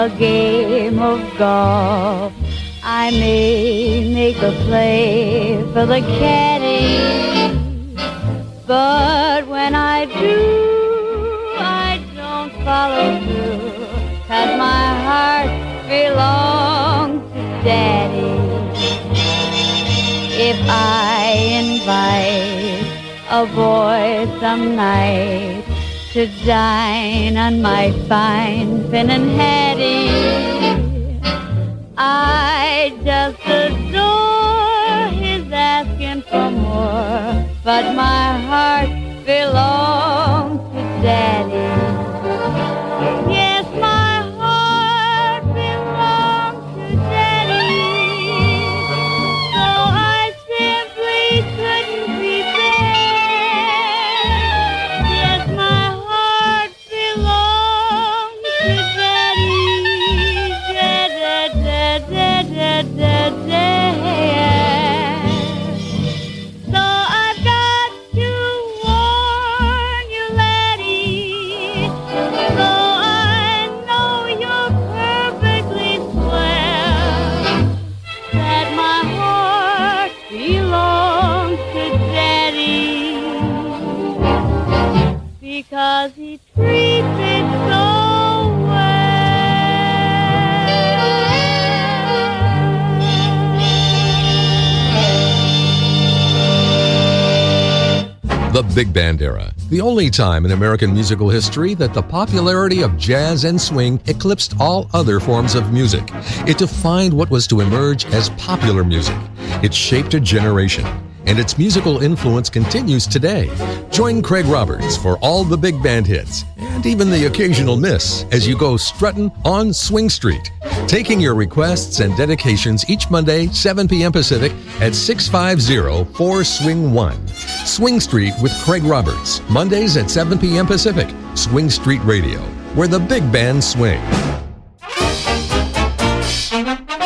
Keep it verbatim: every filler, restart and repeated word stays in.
a game of golf. I may make a play for the caddy, but when I do, I don't follow through, 'cause my heart belongs to Daddy. If I invite a boy some night to dine on my fine Finn and Hattie, I just adore his asking for more, but my heart belongs to Daddy. Yes, my heart belongs to Daddy, so I simply couldn't prepare. Yes, my heart belongs to Daddy. Da, da, da, da, da, da, da. So I've got to warn you, laddie, so I know you're perfectly swell, that my heart belongs to Daddy, because he treats it so The Big Band Era, the only time in American musical history that the popularity of jazz and swing eclipsed all other forms of music. It defined what was to emerge as popular music. It shaped a generation, and its musical influence continues today. Join Craig Roberts for all the big band hits, and even the occasional miss, as you go strutting on Swing Street, taking your requests and dedications each Monday, seven p.m. Pacific at six five zero, four swing one. Swing Street with Craig Roberts, Mondays at seven p.m. Pacific. Swing Street Radio, where the big band swing.